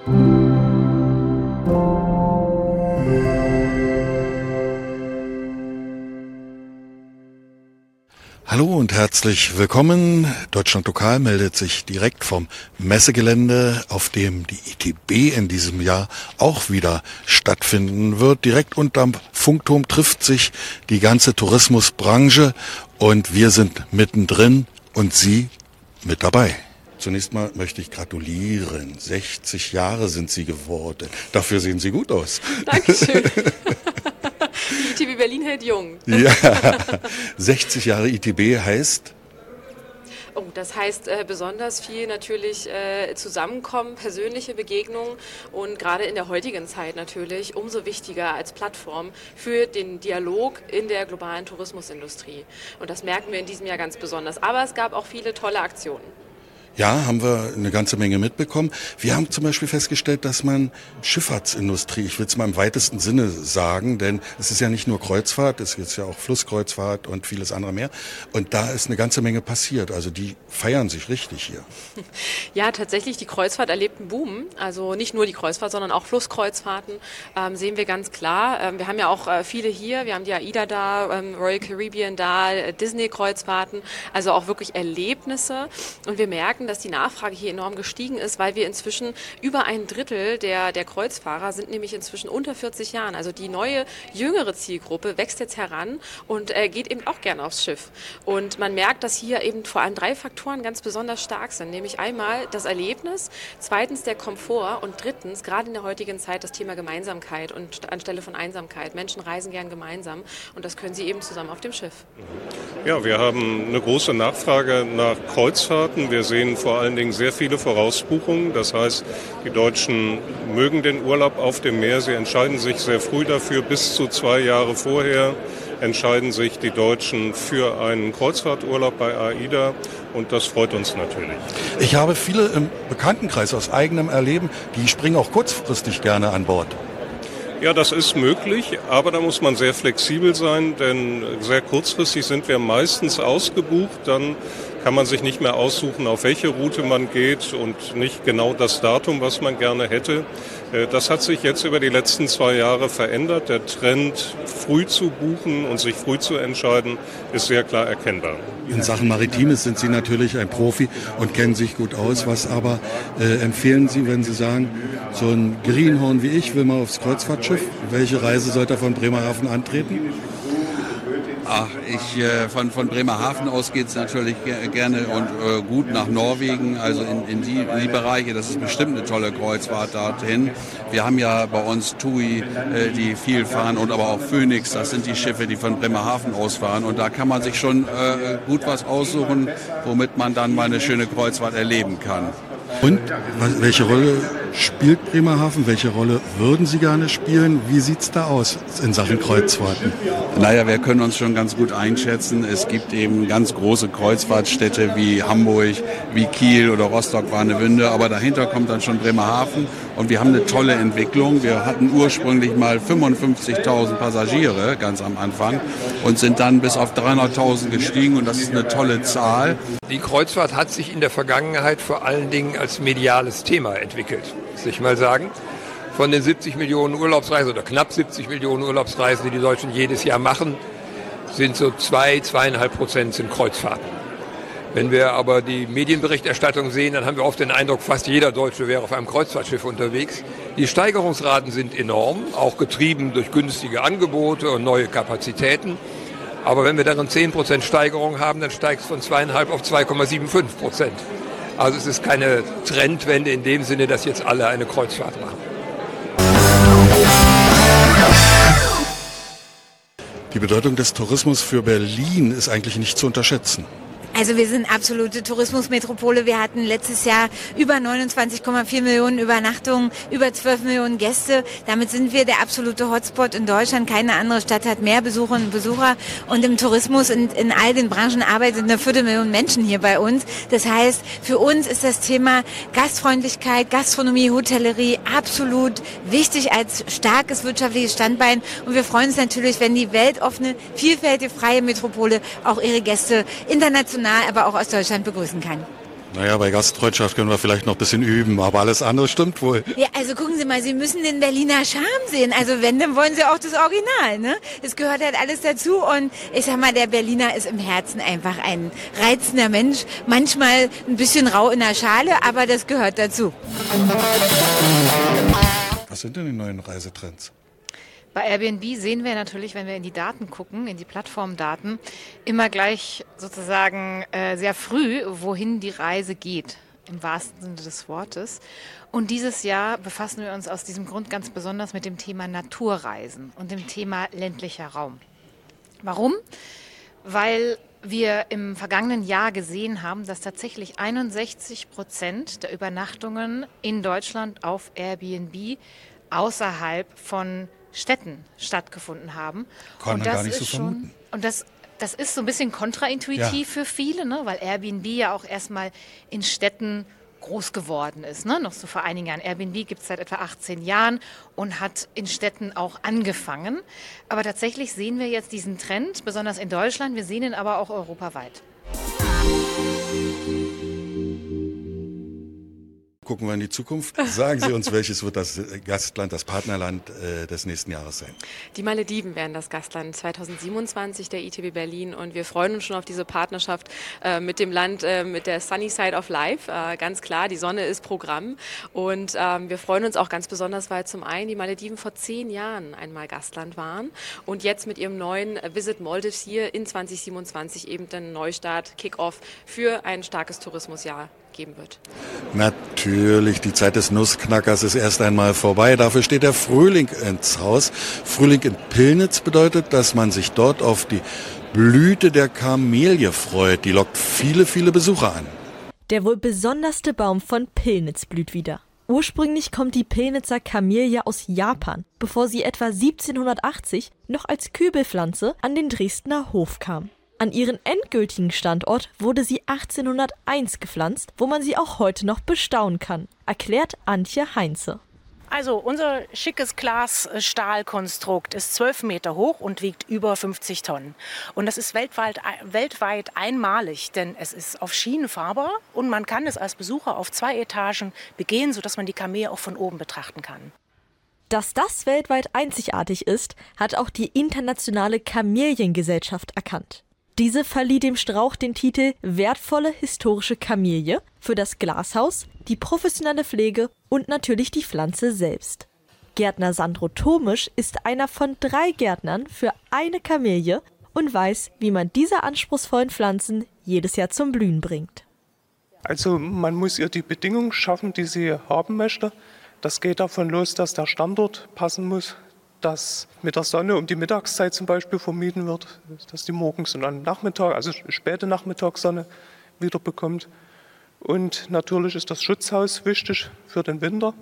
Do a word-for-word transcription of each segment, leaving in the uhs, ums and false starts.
Hallo und herzlich willkommen. Deutschland Lokal meldet sich direkt vom Messegelände, auf dem die I T B in diesem Jahr auch wieder stattfinden wird. Direkt unterm Funkturm trifft sich die ganze Tourismusbranche und wir sind mittendrin und Sie mit dabei. Zunächst mal möchte ich gratulieren. sechzig Jahre sind Sie geworden. Dafür sehen Sie gut aus. Dankeschön. Die I T B Berlin hält jung. Ja, sechzig Jahre I T B heißt? Oh, das heißt äh, besonders viel natürlich äh, Zusammenkommen, persönliche Begegnungen und gerade in der heutigen Zeit natürlich umso wichtiger als Plattform für den Dialog in der globalen Tourismusindustrie. Und das merken wir in diesem Jahr ganz besonders. Aber es gab auch viele tolle Aktionen. Ja, haben wir eine ganze Menge mitbekommen. Wir haben zum Beispiel festgestellt, dass man Schifffahrtsindustrie, ich will es mal im weitesten Sinne sagen, denn es ist ja nicht nur Kreuzfahrt, es ist ja auch Flusskreuzfahrt und vieles andere mehr. Und da ist eine ganze Menge passiert. Also die feiern sich richtig hier. Ja, tatsächlich, die Kreuzfahrt erlebt einen Boom. Also nicht nur die Kreuzfahrt, sondern auch Flusskreuzfahrten ähm, sehen wir ganz klar. Ähm, wir haben ja auch äh, viele hier. Wir haben die AIDA da, ähm, Royal Caribbean da, äh, Disney-Kreuzfahrten. Also auch wirklich Erlebnisse. Und wir merken, dass die Nachfrage hier enorm gestiegen ist, weil wir inzwischen über ein Drittel der, der Kreuzfahrer sind nämlich inzwischen unter vierzig Jahren. Also die neue, jüngere Zielgruppe wächst jetzt heran und äh, geht eben auch gerne aufs Schiff. Und man merkt, dass hier eben vor allem drei Faktoren ganz besonders stark sind, nämlich einmal das Erlebnis, zweitens der Komfort und drittens, gerade in der heutigen Zeit, das Thema Gemeinsamkeit und anstelle von Einsamkeit. Menschen reisen gern gemeinsam und das können sie eben zusammen auf dem Schiff. Ja, wir haben eine große Nachfrage nach Kreuzfahrten. Wir sehen vor allen Dingen sehr viele Vorausbuchungen. Das heißt, die Deutschen mögen den Urlaub auf dem Meer. Sie entscheiden sich sehr früh dafür. Bis zu zwei Jahre vorher entscheiden sich die Deutschen für einen Kreuzfahrturlaub bei AIDA. Und das freut uns natürlich. Ich habe viele im Bekanntenkreis aus eigenem Erleben, die springen auch kurzfristig gerne an Bord. Ja, das ist möglich, aber da muss man sehr flexibel sein, denn sehr kurzfristig sind wir meistens ausgebucht. Dann kann man sich nicht mehr aussuchen, auf welche Route man geht und nicht genau das Datum, was man gerne hätte. Das hat sich jetzt über die letzten zwei Jahre verändert. Der Trend, früh zu buchen und sich früh zu entscheiden, ist sehr klar erkennbar. In Sachen Maritimes sind Sie natürlich ein Profi und kennen sich gut aus. Was aber äh, empfehlen Sie, wenn Sie sagen, so ein Greenhorn wie ich will mal aufs Kreuzfahrtschiff? Welche Reise sollte er von Bremerhaven antreten? Ach, ich, äh, von, von Bremerhaven aus geht's natürlich ge- gerne und äh, gut nach Norwegen, also in, in die, die Bereiche. Das ist bestimmt eine tolle Kreuzfahrt dorthin. Wir haben ja bei uns TUI, äh, die viel fahren, und aber auch Phoenix. Das sind die Schiffe, die von Bremerhaven ausfahren. Und da kann man sich schon äh, gut was aussuchen, womit man dann mal eine schöne Kreuzfahrt erleben kann. Und was, welche Rolle spielt Bremerhaven? Welche Rolle würden Sie gerne spielen? Wie sieht's da aus in Sachen Kreuzfahrten? Naja, wir können uns schon ganz gut einschätzen. Es gibt eben ganz große Kreuzfahrtstädte wie Hamburg, wie Kiel oder Rostock-Warnemünde, aber dahinter kommt dann schon Bremerhaven und wir haben eine tolle Entwicklung. Wir hatten ursprünglich mal fünfundfünfzigtausend Passagiere ganz am Anfang und sind dann bis auf dreihunderttausend gestiegen und das ist eine tolle Zahl. Die Kreuzfahrt hat sich in der Vergangenheit vor allen Dingen als mediales Thema entwickelt, muss ich mal sagen. Von den siebzig Millionen Urlaubsreisen oder knapp siebzig Millionen Urlaubsreisen, die die Deutschen jedes Jahr machen, sind so zwei, zweieinhalb Prozent sind Kreuzfahrten. Wenn wir aber die Medienberichterstattung sehen, dann haben wir oft den Eindruck, fast jeder Deutsche wäre auf einem Kreuzfahrtschiff unterwegs. Die Steigerungsraten sind enorm, auch getrieben durch günstige Angebote und neue Kapazitäten. Aber wenn wir darin zehn Prozent Steigerung haben, dann steigt es von zweieinhalb auf zwei Komma fünfundsiebzig Prozent. Also es ist keine Trendwende in dem Sinne, dass jetzt alle eine Kreuzfahrt machen. Die Bedeutung des Tourismus für Berlin ist eigentlich nicht zu unterschätzen. Also wir sind absolute Tourismusmetropole. Wir hatten letztes Jahr über neunundzwanzig Komma vier Millionen Übernachtungen, über zwölf Millionen Gäste. Damit sind wir der absolute Hotspot in Deutschland. Keine andere Stadt hat mehr Besucherinnen und Besucher. Und im Tourismus und in all den Branchen arbeiten eine Viertelmillion Menschen hier bei uns. Das heißt, für uns ist das Thema Gastfreundlichkeit, Gastronomie, Hotellerie absolut wichtig als starkes wirtschaftliches Standbein. Und wir freuen uns natürlich, wenn die weltoffene, vielfältige, freie Metropole auch ihre Gäste international, aber auch aus Deutschland begrüßen kann. Naja, bei Gastfreundschaft können wir vielleicht noch ein bisschen üben, aber alles andere stimmt wohl. Ja, also gucken Sie mal, Sie müssen den Berliner Charme sehen. Also wenn, dann wollen Sie auch das Original, ne? Es gehört halt alles dazu und ich sag mal, der Berliner ist im Herzen einfach ein reizender Mensch. Manchmal ein bisschen rau in der Schale, aber das gehört dazu. Was sind denn die neuen Reisetrends? Bei Airbnb sehen wir natürlich, wenn wir in die Daten gucken, in die Plattformdaten, immer gleich sozusagen äh, sehr früh, wohin die Reise geht, im wahrsten Sinne des Wortes. Und dieses Jahr befassen wir uns aus diesem Grund ganz besonders mit dem Thema Naturreisen und dem Thema ländlicher Raum. Warum? Weil wir im vergangenen Jahr gesehen haben, dass tatsächlich einundsechzig Prozent der Übernachtungen in Deutschland auf Airbnb außerhalb von Städten stattgefunden haben. Kann man und das gar nicht so ist schon, vermuten. Und das, das ist so ein bisschen kontraintuitiv Ja. für viele, ne? Weil Airbnb ja auch erstmal in Städten groß geworden ist. Ne? Noch so vor einigen Jahren. Airbnb gibt es seit etwa achtzehn Jahren und hat in Städten auch angefangen. Aber tatsächlich sehen wir jetzt diesen Trend, besonders in Deutschland. Wir sehen ihn aber auch europaweit. Gucken wir in die Zukunft. Sagen Sie uns, welches wird das Gastland, das Partnerland äh, des nächsten Jahres sein? Die Malediven werden das Gastland zweitausendsiebenundzwanzig der I T B Berlin und wir freuen uns schon auf diese Partnerschaft äh, mit dem Land, äh, mit der Sunny Side of Life. Äh, ganz klar, die Sonne ist Programm und ähm, wir freuen uns auch ganz besonders, weil zum einen die Malediven vor zehn Jahren einmal Gastland waren und jetzt mit ihrem neuen Visit Maldives hier in zweitausendsiebenundzwanzig eben den Neustart, Kick-Off für ein starkes Tourismusjahr geben wird. Natürlich, die Zeit des Nussknackers ist erst einmal vorbei. Dafür steht der Frühling ins Haus. Frühling in Pillnitz bedeutet, dass man sich dort auf die Blüte der Kamelie freut. Die lockt viele, viele Besucher an. Der wohl besonderste Baum von Pillnitz blüht wieder. Ursprünglich kommt die Pillnitzer Kamelie aus Japan, bevor sie etwa siebzehnhundertachtzig noch als Kübelpflanze an den Dresdner Hof kam. An ihren endgültigen Standort wurde sie achtzehnhunderteins gepflanzt, wo man sie auch heute noch bestaunen kann, erklärt Antje Heinze. Also unser schickes Glas-Stahlkonstrukt ist zwölf Meter hoch und wiegt über fünfzig Tonnen. Und das ist weltweit, weltweit einmalig, denn es ist auf Schienen fahrbar und man kann es als Besucher auf zwei Etagen begehen, sodass man die Kamelie auch von oben betrachten kann. Dass das weltweit einzigartig ist, hat auch die Internationale Kameliengesellschaft erkannt. Diese verlieh dem Strauch den Titel Wertvolle historische Kamelie für das Glashaus, die professionelle Pflege und natürlich die Pflanze selbst. Gärtner Sandro Thomisch ist einer von drei Gärtnern für eine Kamelie und weiß, wie man diese anspruchsvollen Pflanzen jedes Jahr zum Blühen bringt. Also man muss ihr die Bedingungen schaffen, die sie haben möchte. Das geht davon los, dass der Standort passen muss, dass mit der Sonne um die Mittagszeit zum Beispiel vermieden wird, dass die morgens und am Nachmittag, also späte Nachmittagssonne wieder bekommt. Und natürlich ist das Schutzhaus wichtig für den Winter.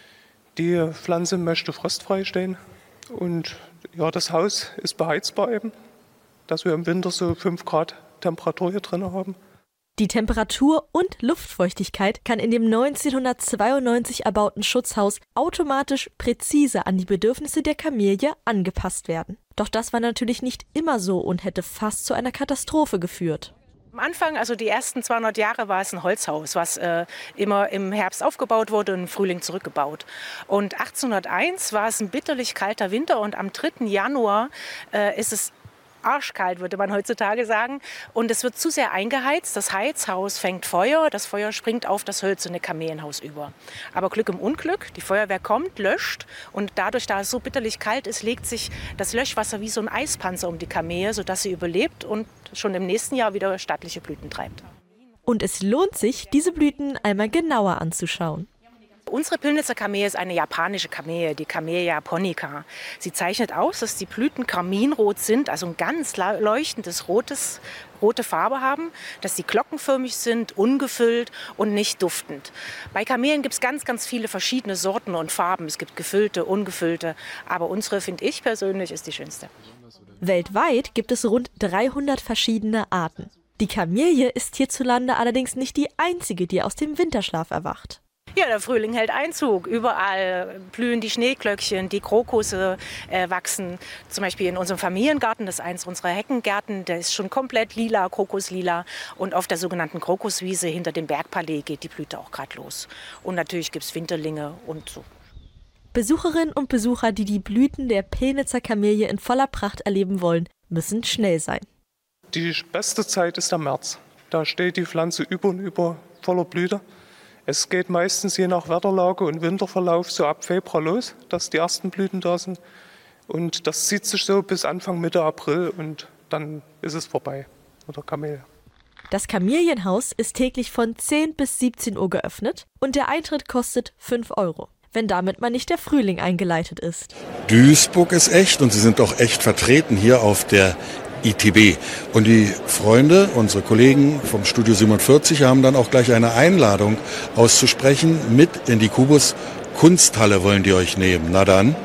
Die Pflanze möchte frostfrei stehen und ja, das Haus ist beheizbar eben, dass wir im Winter so fünf Grad Temperatur hier drin haben. Die Temperatur und Luftfeuchtigkeit kann in dem neunzehnhundertzweiundneunzig erbauten Schutzhaus automatisch präzise an die Bedürfnisse der Kamelie angepasst werden. Doch das war natürlich nicht immer so und hätte fast zu einer Katastrophe geführt. Am Anfang, also die ersten zweihundert Jahre, war es ein Holzhaus, was äh, immer im Herbst aufgebaut wurde und im Frühling zurückgebaut. Und achtzehnhunderteins war es ein bitterlich kalter Winter und am dritten Januar äh, ist es arschkalt, würde man heutzutage sagen. Und es wird zu sehr eingeheizt. Das Heizhaus fängt Feuer. Das Feuer springt auf das hölzerne Kamelienhaus über. Aber Glück im Unglück. Die Feuerwehr kommt, löscht. Und dadurch, da es so bitterlich kalt ist, legt sich das Löschwasser wie so ein Eispanzer um die Kamelie, sodass sie überlebt und schon im nächsten Jahr wieder stattliche Blüten treibt. Und es lohnt sich, diese Blüten einmal genauer anzuschauen. Unsere Pillnitzer Kamelie ist eine japanische Kamelie, die Camellia japonica. Sie zeichnet aus, dass die Blüten karminrot sind, also ein ganz leuchtendes rotes, rote Farbe haben, dass sie glockenförmig sind, ungefüllt und nicht duftend. Bei Kamelien gibt es ganz, ganz viele verschiedene Sorten und Farben. Es gibt gefüllte, ungefüllte, aber unsere, finde ich persönlich, ist die schönste. Weltweit gibt es rund dreihundert verschiedene Arten. Die Kamelie ist hierzulande allerdings nicht die einzige, die aus dem Winterschlaf erwacht. Ja, der Frühling hält Einzug. Überall blühen die Schneeglöckchen, die Krokusse äh, wachsen. Zum Beispiel in unserem Familiengarten, das ist eins unserer Heckengärten, der ist schon komplett lila, krokuslila. Und auf der sogenannten Krokuswiese hinter dem Bergpalais geht die Blüte auch gerade los. Und natürlich gibt es Winterlinge und so. Besucherinnen und Besucher, die die Blüten der Pillnitzer Kamelie in voller Pracht erleben wollen, müssen schnell sein. Die beste Zeit ist der März. Da steht die Pflanze über und über voller Blüte. Es geht meistens je nach Wetterlage und Winterverlauf so ab Februar los, dass die ersten Blüten da sind. Und das zieht sich so bis Anfang Mitte April und dann ist es vorbei mit der Kamelie. Das Kamelienhaus ist täglich von zehn bis siebzehn Uhr geöffnet und der Eintritt kostet fünf Euro. Wenn damit mal nicht der Frühling eingeleitet ist. Duisburg ist echt und Sie sind auch echt vertreten hier auf der I T B. Und die Freunde, unsere Kollegen vom Studio siebenundvierzig, haben dann auch gleich eine Einladung auszusprechen. Mit in die Kubus Kunsthalle wollen die euch nehmen. Na dann.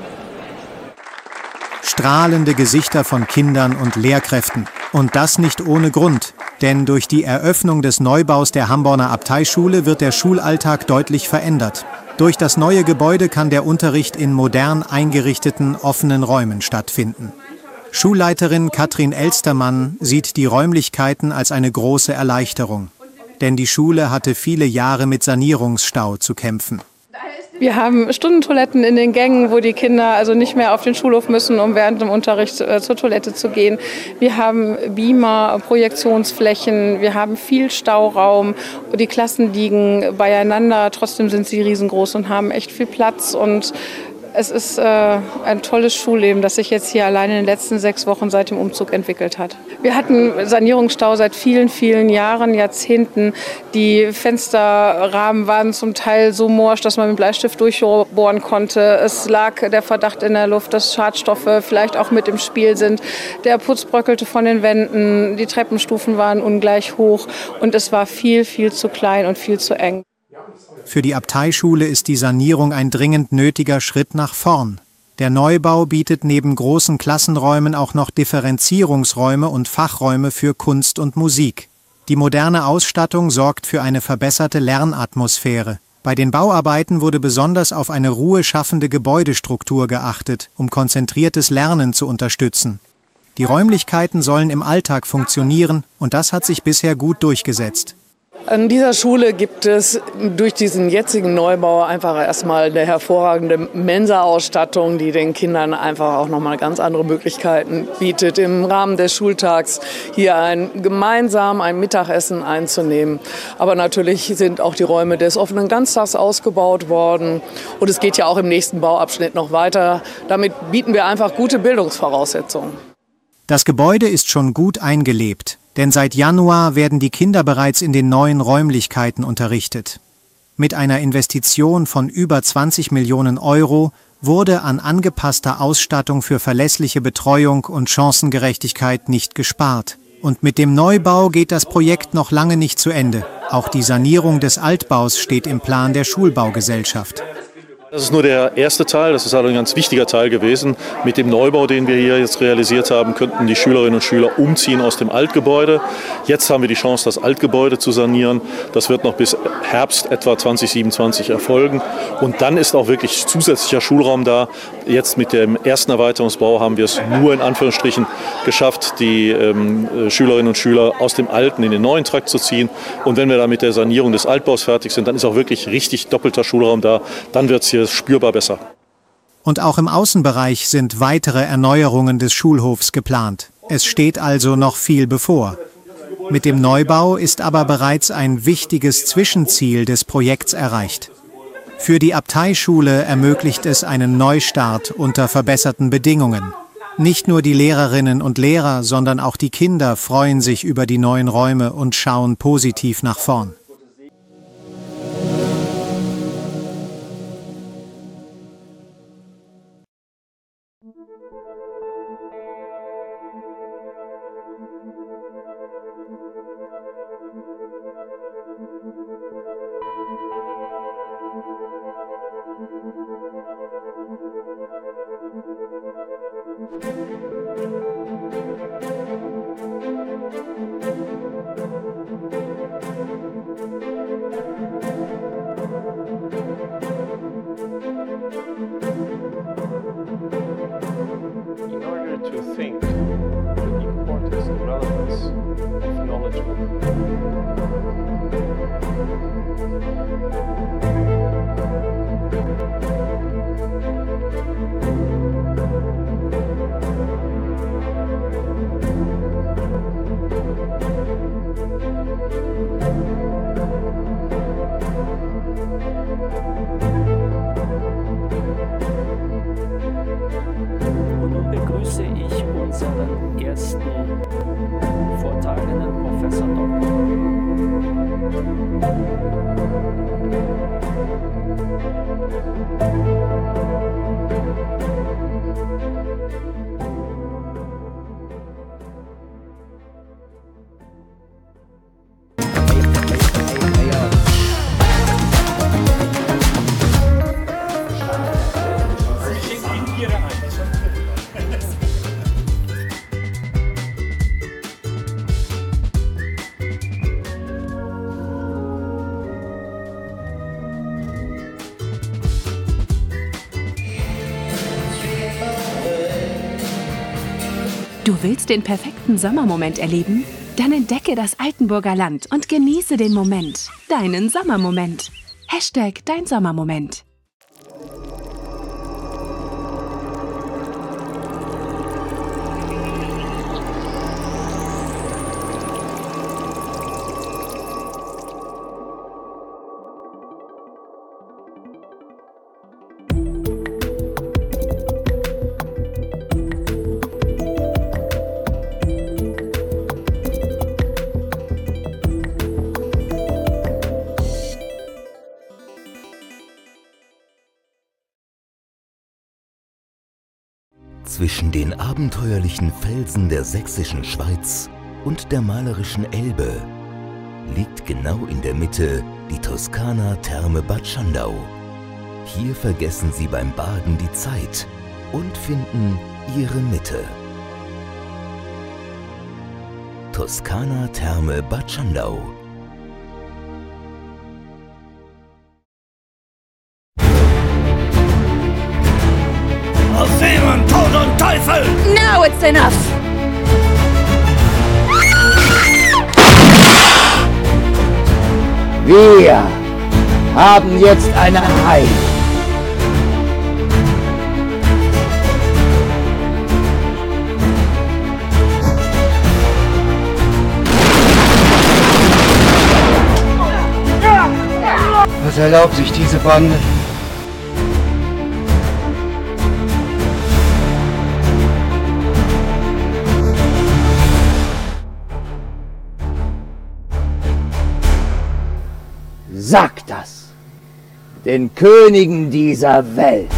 Strahlende Gesichter von Kindern und Lehrkräften. Und das nicht ohne Grund. Denn durch die Eröffnung des Neubaus der Hamborner Abteischule wird der Schulalltag deutlich verändert. Durch das neue Gebäude kann der Unterricht in modern eingerichteten, offenen Räumen stattfinden. Schulleiterin Katrin Elstermann sieht die Räumlichkeiten als eine große Erleichterung. Denn die Schule hatte viele Jahre mit Sanierungsstau zu kämpfen. Wir haben Stundentoiletten in den Gängen, wo die Kinder also nicht mehr auf den Schulhof müssen, um während dem Unterricht äh, zur Toilette zu gehen. Wir haben Beamer, Projektionsflächen, wir haben viel Stauraum. Die Klassen liegen beieinander, trotzdem sind sie riesengroß und haben echt viel Platz. Und es ist äh, ein tolles Schulleben, das sich jetzt hier allein in den letzten sechs Wochen seit dem Umzug entwickelt hat. Wir hatten Sanierungsstau seit vielen, vielen Jahren, Jahrzehnten. Die Fensterrahmen waren zum Teil so morsch, dass man mit Bleistift durchbohren konnte. Es lag der Verdacht in der Luft, dass Schadstoffe vielleicht auch mit im Spiel sind. Der Putz bröckelte von den Wänden, die Treppenstufen waren ungleich hoch und es war viel, viel zu klein und viel zu eng. Für die Abteischule ist die Sanierung ein dringend nötiger Schritt nach vorn. Der Neubau bietet neben großen Klassenräumen auch noch Differenzierungsräume und Fachräume für Kunst und Musik. Die moderne Ausstattung sorgt für eine verbesserte Lernatmosphäre. Bei den Bauarbeiten wurde besonders auf eine ruheschaffende Gebäudestruktur geachtet, um konzentriertes Lernen zu unterstützen. Die Räumlichkeiten sollen im Alltag funktionieren und das hat sich bisher gut durchgesetzt. An dieser Schule gibt es durch diesen jetzigen Neubau einfach erstmal eine hervorragende Mensa-Ausstattung, die den Kindern einfach auch nochmal ganz andere Möglichkeiten bietet, im Rahmen des Schultags hier ein gemeinsam ein Mittagessen einzunehmen. Aber natürlich sind auch die Räume des offenen Ganztags ausgebaut worden und es geht ja auch im nächsten Bauabschnitt noch weiter. Damit bieten wir einfach gute Bildungsvoraussetzungen. Das Gebäude ist schon gut eingelebt. Denn seit Januar werden die Kinder bereits in den neuen Räumlichkeiten unterrichtet. Mit einer Investition von über zwanzig Millionen Euro wurde an angepasster Ausstattung für verlässliche Betreuung und Chancengerechtigkeit nicht gespart. Und mit dem Neubau geht das Projekt noch lange nicht zu Ende. Auch die Sanierung des Altbaus steht im Plan der Schulbaugesellschaft. Das ist nur der erste Teil, das ist halt ein ganz wichtiger Teil gewesen. Mit dem Neubau, den wir hier jetzt realisiert haben, könnten die Schülerinnen und Schüler umziehen aus dem Altgebäude. Jetzt haben wir die Chance, das Altgebäude zu sanieren. Das wird noch bis Herbst etwa zwanzig siebenundzwanzig erfolgen. Und dann ist auch wirklich zusätzlicher Schulraum da. Jetzt mit dem ersten Erweiterungsbau haben wir es nur in Anführungsstrichen geschafft, die ähm, Schülerinnen und Schüler aus dem alten in den neuen Trakt zu ziehen. Und wenn wir dann mit der Sanierung des Altbaus fertig sind, dann ist auch wirklich richtig doppelter Schulraum da. Dann wird es hier spürbar besser. Und auch im Außenbereich sind weitere Erneuerungen des Schulhofs geplant. Es steht also noch viel bevor. Mit dem Neubau ist aber bereits ein wichtiges Zwischenziel des Projekts erreicht. Für die Abteischule ermöglicht es einen Neustart unter verbesserten Bedingungen. Nicht nur die Lehrerinnen und Lehrer, sondern auch die Kinder freuen sich über die neuen Räume und schauen positiv nach vorn. besten vortragenden Professor Doktor. Du willst den perfekten Sommermoment erleben? Dann entdecke das Altenburger Land und genieße den Moment. Deinen Sommermoment. Hashtag dein Sommermoment. Zwischen den abenteuerlichen Felsen der sächsischen Schweiz und der malerischen Elbe liegt genau in der Mitte die Toskana Therme Bad Schandau. Hier vergessen Sie beim Baden die Zeit und finden Ihre Mitte. Toskana Therme Bad Schandau. Auf Dämon, Tod und Teufel! Now it's enough! Wir haben jetzt einen Hai. Was erlaubt sich diese Bande? Sag das den Königen dieser Welt.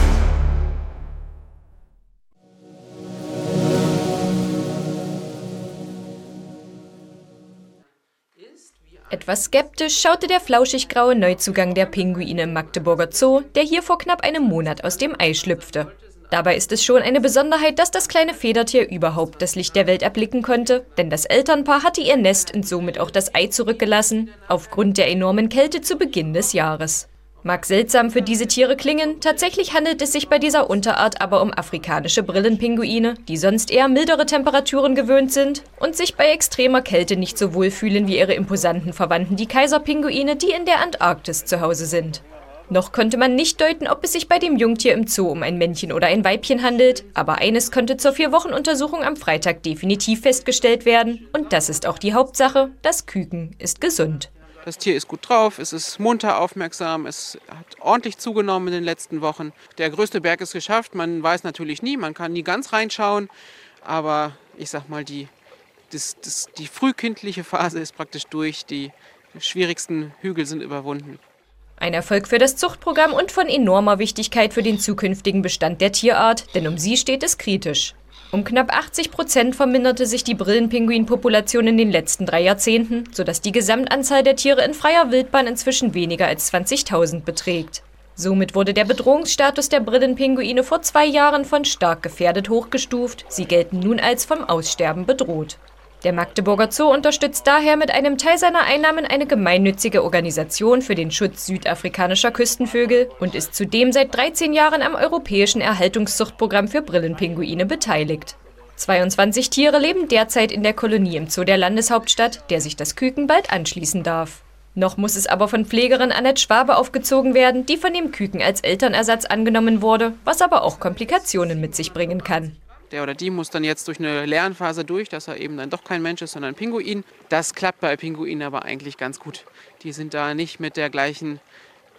Etwas skeptisch schaute der flauschig-graue Neuzugang der Pinguine im Magdeburger Zoo, der hier vor knapp einem Monat aus dem Ei schlüpfte. Dabei ist es schon eine Besonderheit, dass das kleine Federtier überhaupt das Licht der Welt erblicken konnte, denn das Elternpaar hatte ihr Nest und somit auch das Ei zurückgelassen, aufgrund der enormen Kälte zu Beginn des Jahres. Mag seltsam für diese Tiere klingen, tatsächlich handelt es sich bei dieser Unterart aber um afrikanische Brillenpinguine, die sonst eher mildere Temperaturen gewöhnt sind und sich bei extremer Kälte nicht so wohl fühlen wie ihre imposanten Verwandten, die Kaiserpinguine, die in der Antarktis zu Hause sind. Noch konnte man nicht deuten, ob es sich bei dem Jungtier im Zoo um ein Männchen oder ein Weibchen handelt, aber eines konnte zur Vier-Wochen-Untersuchung am Freitag definitiv festgestellt werden. Und das ist auch die Hauptsache, das Küken ist gesund. Das Tier ist gut drauf, es ist munter, aufmerksam, es hat ordentlich zugenommen in den letzten Wochen. Der größte Berg ist geschafft, man weiß natürlich nie, man kann nie ganz reinschauen, aber ich sag mal, die, das, das, die frühkindliche Phase ist praktisch durch, die schwierigsten Hügel sind überwunden. Ein Erfolg für das Zuchtprogramm und von enormer Wichtigkeit für den zukünftigen Bestand der Tierart, denn um sie steht es kritisch. Um knapp achtzig Prozent verminderte sich die Brillenpinguinpopulation in den letzten drei Jahrzehnten, sodass die Gesamtanzahl der Tiere in freier Wildbahn inzwischen weniger als zwanzigtausend beträgt. Somit wurde der Bedrohungsstatus der Brillenpinguine vor zwei Jahren von stark gefährdet hochgestuft. Sie gelten nun als vom Aussterben bedroht. Der Magdeburger Zoo unterstützt daher mit einem Teil seiner Einnahmen eine gemeinnützige Organisation für den Schutz südafrikanischer Küstenvögel und ist zudem seit dreizehn Jahren am europäischen Erhaltungszuchtprogramm für Brillenpinguine beteiligt. zweiundzwanzig Tiere leben derzeit in der Kolonie im Zoo der Landeshauptstadt, der sich das Küken bald anschließen darf. Noch muss es aber von Pflegerin Annette Schwabe aufgezogen werden, die von dem Küken als Elternersatz angenommen wurde, was aber auch Komplikationen mit sich bringen kann. Der oder die muss dann jetzt durch eine Lernphase durch, dass er eben dann doch kein Mensch ist, sondern ein Pinguin. Das klappt bei Pinguinen aber eigentlich ganz gut. Die sind da nicht mit der gleichen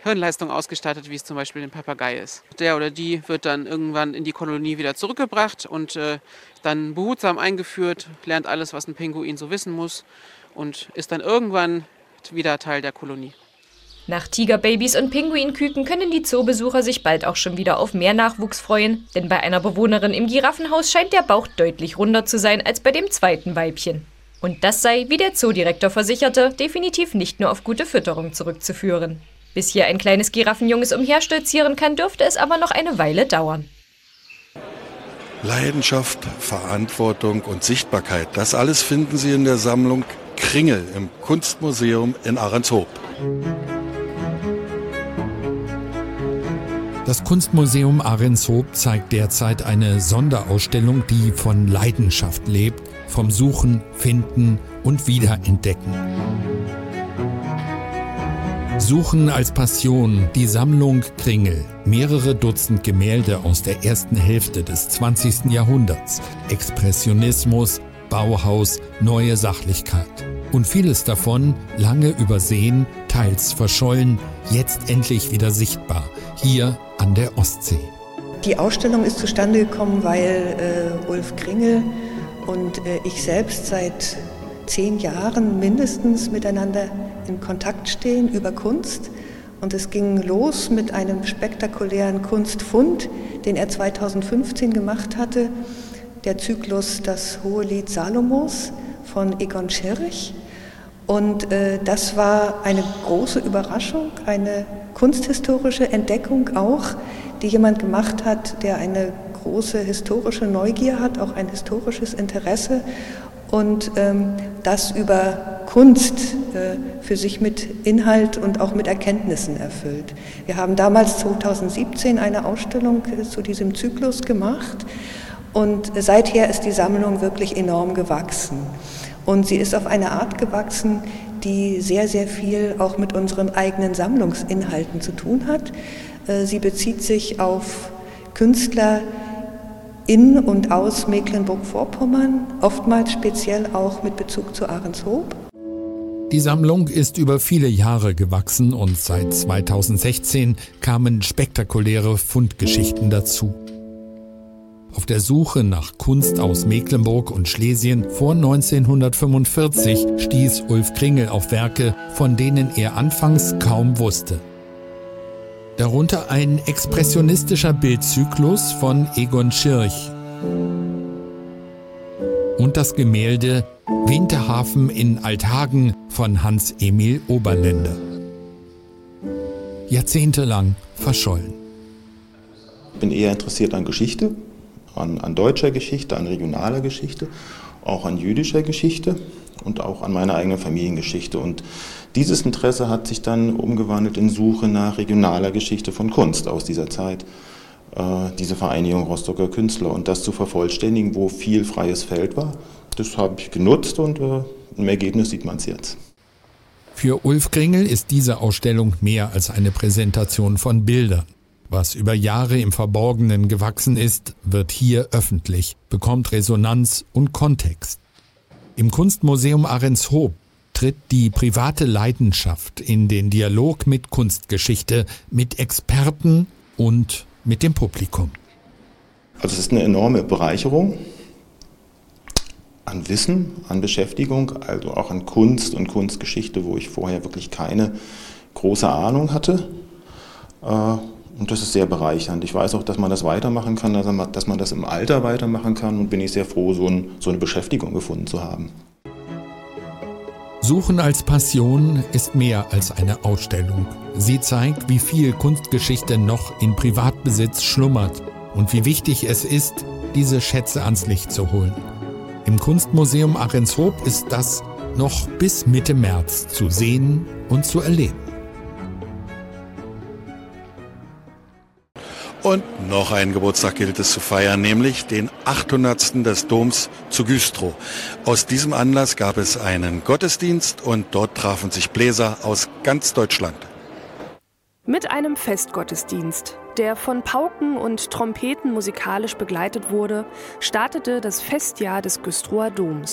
Hirnleistung ausgestattet, wie es zum Beispiel ein Papagei ist. Der oder die wird dann irgendwann in die Kolonie wieder zurückgebracht und äh, dann behutsam eingeführt, lernt alles, was ein Pinguin so wissen muss und ist dann irgendwann wieder Teil der Kolonie. Nach Tigerbabys und Pinguinküken können die Zoobesucher sich bald auch schon wieder auf mehr Nachwuchs freuen, denn bei einer Bewohnerin im Giraffenhaus scheint der Bauch deutlich runder zu sein als bei dem zweiten Weibchen. Und das sei, wie der Zoodirektor versicherte, definitiv nicht nur auf gute Fütterung zurückzuführen. Bis hier ein kleines Giraffenjunges umherstolzieren kann, dürfte es aber noch eine Weile dauern. Leidenschaft, Verantwortung und Sichtbarkeit, das alles finden Sie in der Sammlung Kringel im Kunstmuseum in Ahrenshoop. Das Kunstmuseum Ahrenshoop zeigt derzeit eine Sonderausstellung, die von Leidenschaft lebt, vom Suchen, Finden und Wiederentdecken. Suchen als Passion, die Sammlung Kringel, mehrere Dutzend Gemälde aus der ersten Hälfte des zwanzigsten Jahrhunderts, Expressionismus, Bauhaus, neue Sachlichkeit. Und vieles davon lange übersehen, teils verschollen, jetzt endlich wieder sichtbar, hier an der Ostsee. Die Ausstellung ist zustande gekommen, weil äh, Ulf Kringel und äh, ich selbst seit zehn Jahren mindestens miteinander in Kontakt stehen über Kunst. Und es ging los mit einem spektakulären Kunstfund, den er zweitausendfünfzehn gemacht hatte, der Zyklus Das hohe Lied Salomos von Egon Schirch. Und äh, das war eine große Überraschung, eine kunsthistorische Entdeckung auch, die jemand gemacht hat, der eine große historische Neugier hat, auch ein historisches Interesse und ähm, das über Kunst äh, für sich mit Inhalt und auch mit Erkenntnissen erfüllt. Wir haben damals zweitausendsiebzehn eine Ausstellung äh, zu diesem Zyklus gemacht und äh, seither ist die Sammlung wirklich enorm gewachsen. Und sie ist auf eine Art gewachsen, die sehr, sehr viel auch mit unseren eigenen Sammlungsinhalten zu tun hat. Äh, sie bezieht sich auf Künstler in und aus Mecklenburg-Vorpommern, oftmals speziell auch mit Bezug zu Ahrenshoop. Die Sammlung ist über viele Jahre gewachsen und seit zweitausendsechzehn kamen spektakuläre Fundgeschichten dazu. Auf der Suche nach Kunst aus Mecklenburg und Schlesien vor neunzehnhundertfünfundvierzig stieß Ulf Kringel auf Werke, von denen er anfangs kaum wusste. Darunter ein expressionistischer Bildzyklus von Egon Schirch und das Gemälde Winterhafen in Althagen von Hans-Emil Oberländer. Jahrzehntelang verschollen. Ich bin eher interessiert an Geschichte, an, an deutscher Geschichte, an regionaler Geschichte, auch an jüdischer Geschichte und auch an meiner eigenen Familiengeschichte. Und dieses Interesse hat sich dann umgewandelt in Suche nach regionaler Geschichte von Kunst aus dieser Zeit. Äh, diese Vereinigung Rostocker Künstler und das zu vervollständigen, wo viel freies Feld war, das habe ich genutzt und äh, im Ergebnis sieht man es jetzt. Für Ulf Kringel ist diese Ausstellung mehr als eine Präsentation von Bildern. Was über Jahre im Verborgenen gewachsen ist, wird hier öffentlich, bekommt Resonanz und Kontext. Im Kunstmuseum Ahrenshoop tritt die private Leidenschaft in den Dialog mit Kunstgeschichte, mit Experten und mit dem Publikum. Also es ist eine enorme Bereicherung an Wissen, an Beschäftigung, also auch an Kunst und Kunstgeschichte, wo ich vorher wirklich keine große Ahnung hatte. Und das ist sehr bereichernd. Ich weiß auch, dass man das weitermachen kann, dass man das im Alter weitermachen kann und bin ich sehr froh, so, ein, so eine Beschäftigung gefunden zu haben. Suchen als Passion ist mehr als eine Ausstellung. Sie zeigt, wie viel Kunstgeschichte noch in Privatbesitz schlummert und wie wichtig es ist, diese Schätze ans Licht zu holen. Im Kunstmuseum Ahrenshoop ist das noch bis Mitte März zu sehen und zu erleben. Und noch einen Geburtstag gilt es zu feiern, nämlich den achthundertsten des Doms zu Güstrow. Aus diesem Anlass gab es einen Gottesdienst und dort trafen sich Bläser aus ganz Deutschland. Mit einem Festgottesdienst, der von Pauken und Trompeten musikalisch begleitet wurde, startete das Festjahr des Güstrower Doms.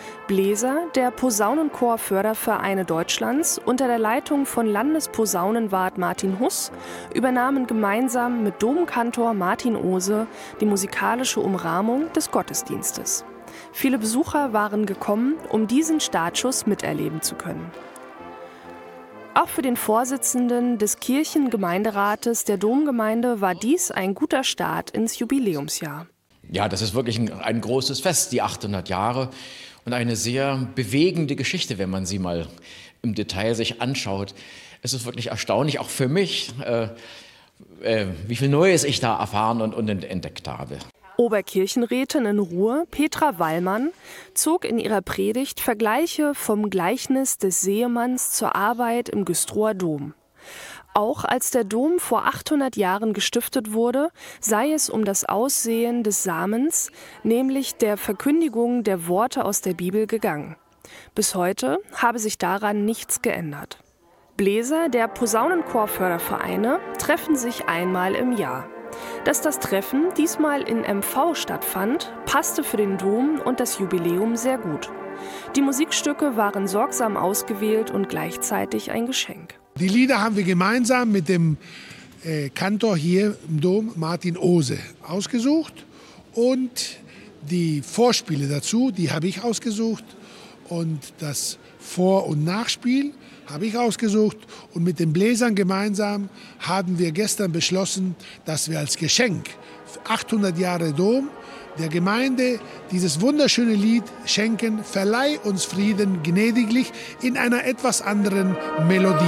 Bläser der Posaunenchor-Fördervereine Deutschlands unter der Leitung von Landesposaunenwart Martin Huss übernahmen gemeinsam mit Domkantor Martin Ohse die musikalische Umrahmung des Gottesdienstes. Viele Besucher waren gekommen, um diesen Startschuss miterleben zu können. Auch für den Vorsitzenden des Kirchengemeinderates der Domgemeinde war dies ein guter Start ins Jubiläumsjahr. Ja, das ist wirklich ein, ein großes Fest, die achthundert Jahre, und eine sehr bewegende Geschichte, wenn man sie mal im Detail sich anschaut. Es ist wirklich erstaunlich, auch für mich, äh, äh, wie viel Neues ich da erfahren und, und entdeckt habe. Oberkirchenrätin in Ruhr, Petra Wallmann, zog in ihrer Predigt Vergleiche vom Gleichnis des Seemanns zur Arbeit im Güstrower Dom. Auch als der Dom vor achthundert Jahren gestiftet wurde, sei es um das Aussehen des Samens, nämlich der Verkündigung der Worte aus der Bibel, gegangen. Bis heute habe sich daran nichts geändert. Bläser der Posaunenchor-Fördervereine treffen sich einmal im Jahr. Dass das Treffen diesmal in M V stattfand, passte für den Dom und das Jubiläum sehr gut. Die Musikstücke waren sorgsam ausgewählt und gleichzeitig ein Geschenk. Die Lieder haben wir gemeinsam mit dem äh, Kantor hier im Dom, Martin Ohse, ausgesucht. Und die Vorspiele dazu, die habe ich ausgesucht. Und das Vor- und Nachspiel habe ich ausgesucht. Und mit den Bläsern gemeinsam haben wir gestern beschlossen, dass wir als Geschenk für achthundert Jahre Dom der Gemeinde dieses wunderschöne Lied schenken: Verleih uns Frieden gnädiglich, in einer etwas anderen Melodie.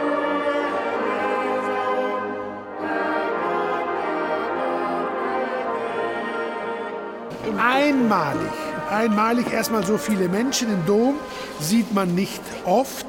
Einmalig, einmalig erstmal so viele Menschen im Dom sieht man nicht oft.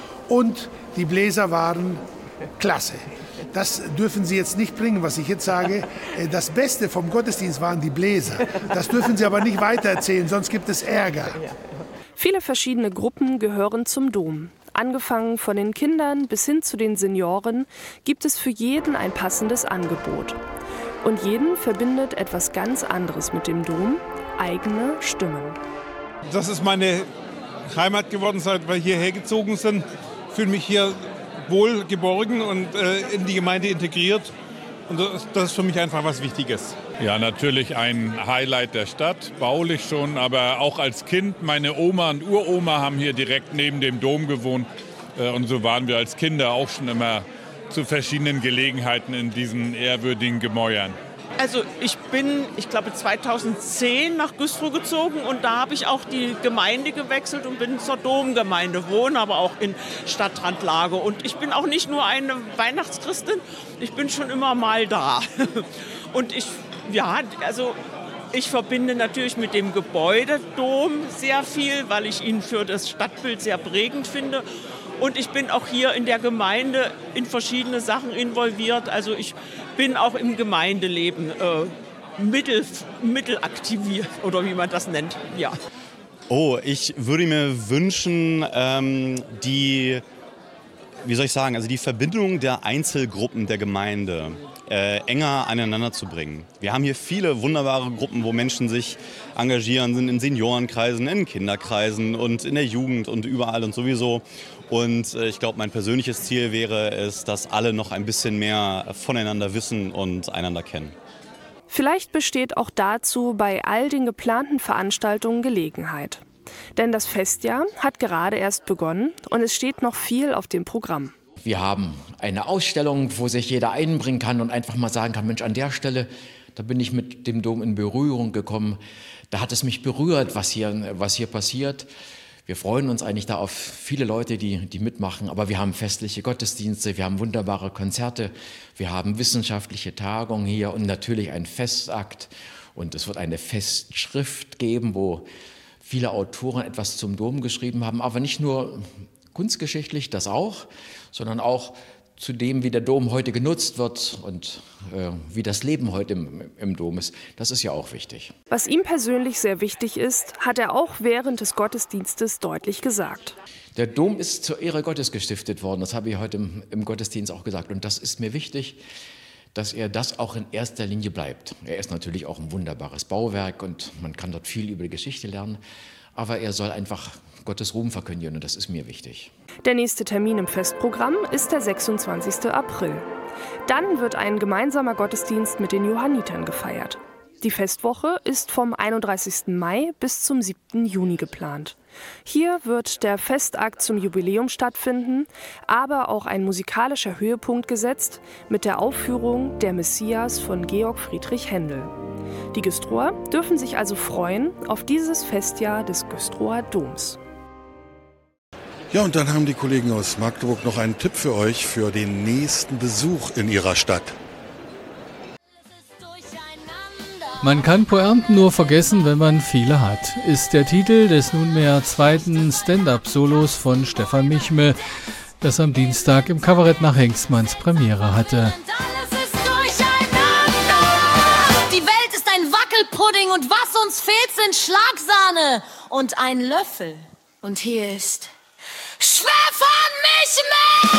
Und die Bläser waren klasse. Das dürfen Sie jetzt nicht bringen, was ich jetzt sage. Das Beste vom Gottesdienst waren die Bläser. Das dürfen Sie aber nicht weitererzählen, sonst gibt es Ärger. Viele verschiedene Gruppen gehören zum Dom. Angefangen von den Kindern bis hin zu den Senioren gibt es für jeden ein passendes Angebot. Und jeden verbindet etwas ganz anderes mit dem Dom: eigene Stimmen. Das ist meine Heimat geworden, seit wir hierher gezogen sind. Ich fühle mich hier wohl geborgen und äh, in die Gemeinde integriert. Und das, das ist für mich einfach was Wichtiges. Ja, natürlich ein Highlight der Stadt, baulich schon, aber auch als Kind. Meine Oma und Uroma haben hier direkt neben dem Dom gewohnt. Äh, und so waren wir als Kinder auch schon immer zu verschiedenen Gelegenheiten in diesen ehrwürdigen Gemäuern. Also ich bin, ich glaube zweitausendzehn nach Güstrow gezogen und da habe ich auch die Gemeinde gewechselt und bin zur Domgemeinde, wohne aber auch in Stadtrandlage. Und ich bin auch nicht nur eine Weihnachtschristin, ich bin schon immer mal da. Und ich, ja, also ich verbinde natürlich mit dem Gebäude Dom sehr viel, weil ich ihn für das Stadtbild sehr prägend finde. Und ich bin auch hier in der Gemeinde in verschiedene Sachen involviert. Also ich bin auch im Gemeindeleben äh, mittel, mittelaktiviert oder wie man das nennt. Ja. Oh, ich würde mir wünschen, ähm, die, wie soll ich sagen, also die Verbindung der Einzelgruppen der Gemeinde äh, enger aneinander zu bringen. Wir haben hier viele wunderbare Gruppen, wo Menschen sich engagieren, sind in Seniorenkreisen, in Kinderkreisen und in der Jugend und überall und sowieso. Und äh, ich glaube, mein persönliches Ziel wäre es, dass alle noch ein bisschen mehr voneinander wissen und einander kennen. Vielleicht besteht auch dazu bei all den geplanten Veranstaltungen Gelegenheit. Denn das Festjahr hat gerade erst begonnen und es steht noch viel auf dem Programm. Wir haben eine Ausstellung, wo sich jeder einbringen kann und einfach mal sagen kann: Mensch, an der Stelle, da bin ich mit dem Dom in Berührung gekommen. Da hat es mich berührt, was hier, was hier passiert. Wir freuen uns eigentlich da auf viele Leute, die, die mitmachen. Aber wir haben festliche Gottesdienste, wir haben wunderbare Konzerte, wir haben wissenschaftliche Tagungen hier und natürlich einen Festakt. Und es wird eine Festschrift geben, wo viele Autoren etwas zum Dom geschrieben haben. Aber nicht nur kunstgeschichtlich, das auch, sondern auch zu dem, wie der Dom heute genutzt wird und äh, wie das Leben heute im, im Dom ist. Das ist ja auch wichtig. Was ihm persönlich sehr wichtig ist, hat er auch während des Gottesdienstes deutlich gesagt. Der Dom ist zur Ehre Gottes gestiftet worden. Das habe ich heute im, im Gottesdienst auch gesagt. Und das ist mir wichtig, dass er das auch in erster Linie bleibt. Er ist natürlich auch ein wunderbares Bauwerk und man kann dort viel über die Geschichte lernen. aber er soll einfach Gottes Ruhm verkündigen und das ist mir wichtig. Der nächste Termin im Festprogramm ist der sechsundzwanzigste April. Dann wird ein gemeinsamer Gottesdienst mit den Johannitern gefeiert. Die Festwoche ist vom einunddreißigsten Mai bis zum siebten Juni geplant. Hier wird der Festakt zum Jubiläum stattfinden, aber auch ein musikalischer Höhepunkt gesetzt mit der Aufführung Der Messias von Georg Friedrich Händel. Die Güstrower dürfen sich also freuen auf dieses Festjahr des Güstrower Doms. Ja, und dann haben die Kollegen aus Magdeburg noch einen Tipp für euch für den nächsten Besuch in ihrer Stadt. Man kann Pointen nur vergessen, wenn man viele hat, ist der Titel des nunmehr zweiten Stand-up-Solos von Stefan Michme, das am Dienstag im Kabarett nach Hengstmanns Premiere hatte. Die Welt ist ein Wackelpudding und was uns fehlt, sind Schlagsahne und ein Löffel. Und hier ist Stefan Michme!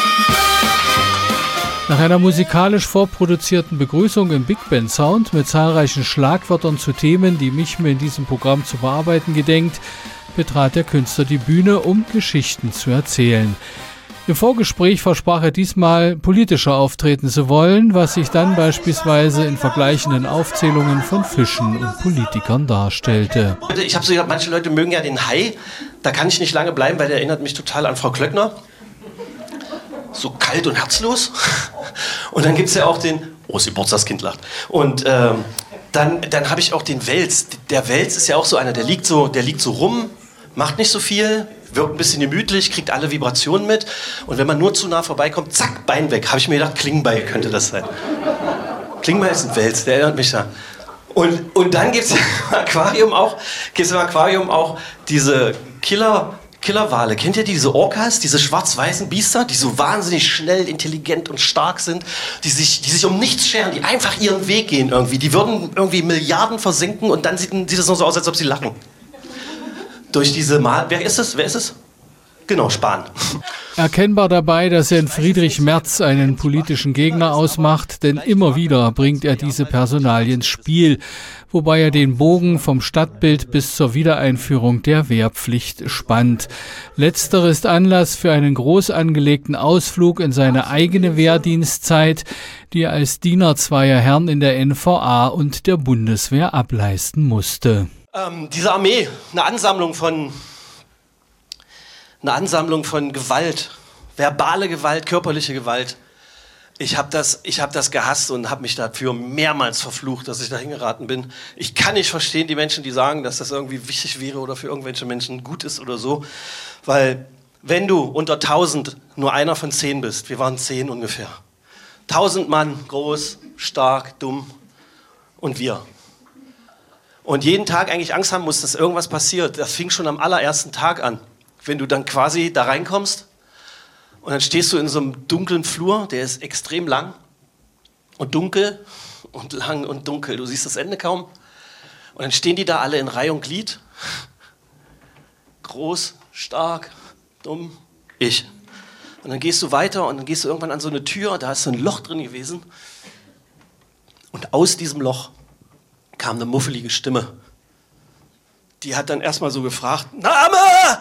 Nach einer musikalisch vorproduzierten Begrüßung im Big Band Sound mit zahlreichen Schlagwörtern zu Themen, die Michme in diesem Programm zu bearbeiten gedenkt, betrat der Künstler die Bühne, um Geschichten zu erzählen. Im Vorgespräch versprach er diesmal, politischer auftreten zu wollen, was sich dann beispielsweise in vergleichenden Aufzählungen von Fischen und Politikern darstellte. Ich habe so gedacht, manche Leute mögen ja den Hai, da kann ich nicht lange bleiben, weil der erinnert mich total an Frau Klöckner. So kalt und herzlos. Und dann gibt es ja auch den, oh, sie das Kind lacht. Und ähm, dann, dann habe ich auch den Wels. Der Wels ist ja auch so einer, der liegt so, der liegt so rum, macht nicht so viel, wirkt ein bisschen gemütlich, kriegt alle Vibrationen mit. Und wenn man nur zu nah vorbeikommt, zack, Bein weg. Habe ich mir gedacht, Klingbeil könnte das sein. Klingbeil ist ein Wels, der erinnert mich da. Und, und dann gibt es im Aquarium auch, gibt's im Aquarium auch diese Killer... Killerwale. Kennt ihr diese Orcas, diese schwarz-weißen Biester, die so wahnsinnig schnell, intelligent und stark sind, die sich, die sich um nichts scheren, die einfach ihren Weg gehen irgendwie. Die würden irgendwie Milliarden versenken und dann sieht, sieht es noch so aus, als ob sie lachen. Durch diese Mal... Wer ist es? Wer ist es? Genau, Spahn. Erkennbar dabei, dass er in Friedrich Merz einen politischen Gegner ausmacht, denn immer wieder bringt er diese Personalien ins Spiel, wobei er den Bogen vom Stadtbild bis zur Wiedereinführung der Wehrpflicht spannt. Letztere ist Anlass für einen groß angelegten Ausflug in seine eigene Wehrdienstzeit, die er als Diener zweier Herren in der N V A und der Bundeswehr ableisten musste. Ähm, diese Armee, eine Ansammlung von... Eine Ansammlung von Gewalt, verbale Gewalt, körperliche Gewalt. Ich habe das, ich hab das gehasst und habe mich dafür mehrmals verflucht, dass ich da hingeraten bin. Ich kann nicht verstehen, die Menschen, die sagen, dass das irgendwie wichtig wäre oder für irgendwelche Menschen gut ist oder so. Weil wenn du unter tausend nur einer von zehn bist, wir waren zehn ungefähr, tausend Mann, groß, stark, dumm und wir. Und jeden Tag eigentlich Angst haben musst, dass irgendwas passiert. Das fing schon am allerersten Tag an. Wenn du dann quasi da reinkommst und dann stehst du in so einem dunklen Flur, der ist extrem lang und dunkel und lang und dunkel. Du siehst das Ende kaum. Und dann stehen die da alle in Reihe und Glied. Groß, stark, dumm, ich. Und dann gehst du weiter und dann gehst du irgendwann an so eine Tür, da ist so ein Loch drin gewesen. Und aus diesem Loch kam eine muffelige Stimme. Die hat dann erstmal so gefragt, Name!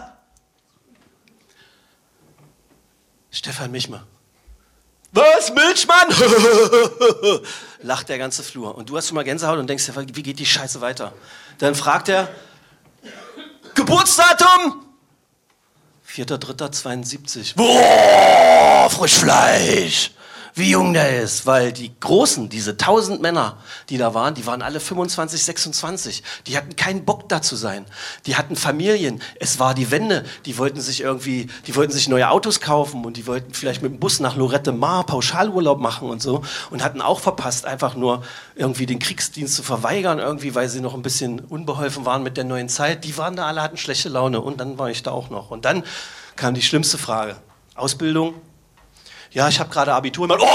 Stefan Michme. Was, Milchmann? Lacht der ganze Flur. Und du hast schon mal Gänsehaut und denkst, wie geht die Scheiße weiter? Dann fragt er, Geburtsdatum? vierter dritter zweiundsiebzig. Boah, Frischfleisch. Wie jung der ist, weil die Großen, diese tausend Männer, die da waren, die waren alle fünfundzwanzig, sechsundzwanzig. Die hatten keinen Bock da zu sein. Die hatten Familien. Es war die Wende. Die wollten sich irgendwie, die wollten sich neue Autos kaufen und die wollten vielleicht mit dem Bus nach Lorette Mar Pauschalurlaub machen und so und hatten auch verpasst, einfach nur irgendwie den Kriegsdienst zu verweigern, irgendwie, weil sie noch ein bisschen unbeholfen waren mit der neuen Zeit. Die waren da alle, hatten schlechte Laune und dann war ich da auch noch. Und dann kam die schlimmste Frage. Ausbildung? Ja, ich habe gerade Abitur gemacht.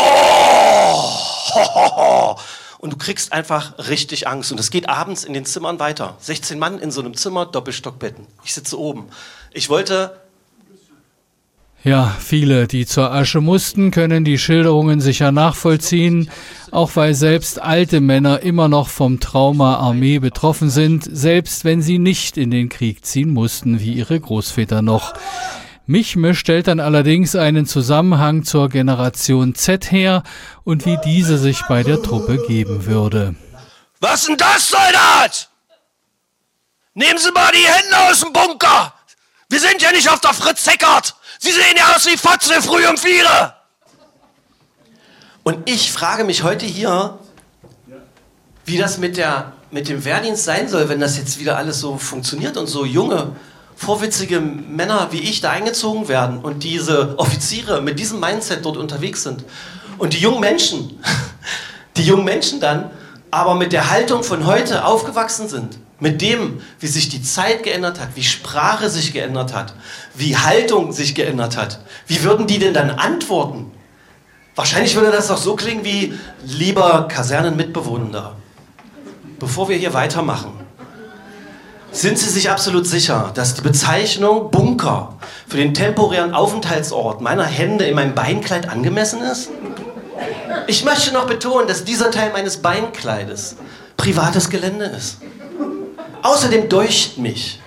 Oh! Und du kriegst einfach richtig Angst. Und es geht abends in den Zimmern weiter. sechzehn Mann in so einem Zimmer, Doppelstockbetten. Ich sitze oben. Ich wollte... Ja, viele, die zur Asche mussten, können die Schilderungen sicher nachvollziehen, auch weil selbst alte Männer immer noch vom Trauma Armee betroffen sind, selbst wenn sie nicht in den Krieg ziehen mussten, wie ihre Großväter noch. Michme stellt dann allerdings einen Zusammenhang zur Generation Z her und wie diese sich bei der Truppe geben würde. Was denn das, Soldat? Nehmen Sie mal die Hände aus dem Bunker! Wir sind ja nicht auf der Fritz Heckert! Sie sehen ja aus wie Fotze früh um vier! Und ich frage mich heute hier, wie das mit, der, mit dem Wehrdienst sein soll, wenn das jetzt wieder alles so funktioniert und so junge, vorwitzige Männer wie ich da eingezogen werden und diese Offiziere mit diesem Mindset dort unterwegs sind. Und die jungen Menschen, die jungen Menschen dann aber mit der Haltung von heute aufgewachsen sind. Mit dem, wie sich die Zeit geändert hat, wie Sprache sich geändert hat, wie Haltung sich geändert hat. Wie würden die denn dann antworten? Wahrscheinlich würde das doch so klingen wie, lieber Kasernenmitbewohner, bevor wir hier weitermachen, sind Sie sich absolut sicher, dass die Bezeichnung Bunker für den temporären Aufenthaltsort meiner Hände in meinem Beinkleid angemessen ist? Ich möchte noch betonen, dass dieser Teil meines Beinkleides privates Gelände ist. Außerdem deucht mich,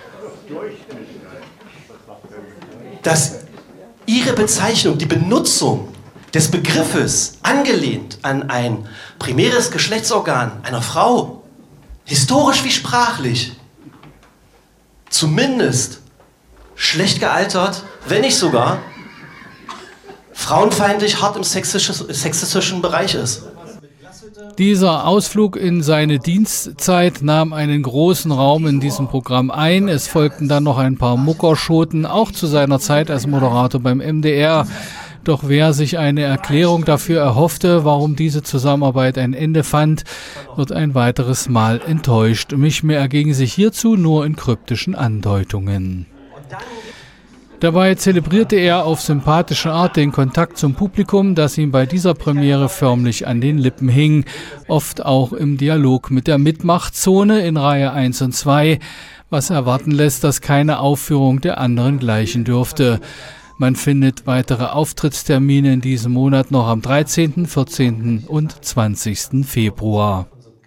dass Ihre Bezeichnung, die Benutzung des Begriffes, angelehnt an ein primäres Geschlechtsorgan einer Frau, historisch wie sprachlich, zumindest schlecht gealtert, wenn nicht sogar frauenfeindlich hart im sexistischen Bereich ist. Dieser Ausflug in seine Dienstzeit nahm einen großen Raum in diesem Programm ein. Es folgten dann noch ein paar Muckerschoten, auch zu seiner Zeit als Moderator beim M D R. Doch wer sich eine Erklärung dafür erhoffte, warum diese Zusammenarbeit ein Ende fand, wird ein weiteres Mal enttäuscht. Michme erging sich hierzu nur in kryptischen Andeutungen. Dabei zelebrierte er auf sympathische Art den Kontakt zum Publikum, das ihm bei dieser Premiere förmlich an den Lippen hing, oft auch im Dialog mit der Mitmachtzone in Reihe eins und zwei, was erwarten lässt, dass keine Aufführung der anderen gleichen dürfte. Man findet weitere Auftrittstermine in diesem Monat noch am dreizehnten, vierzehnten und zwanzigsten Februar.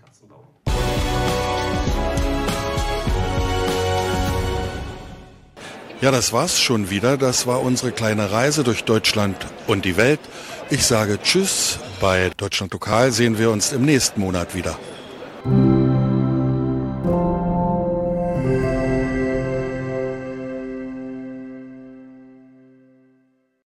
Ja, das war's schon wieder. Das war unsere kleine Reise durch Deutschland und die Welt. Ich sage Tschüss. Bei Deutschland Lokal sehen wir uns im nächsten Monat wieder.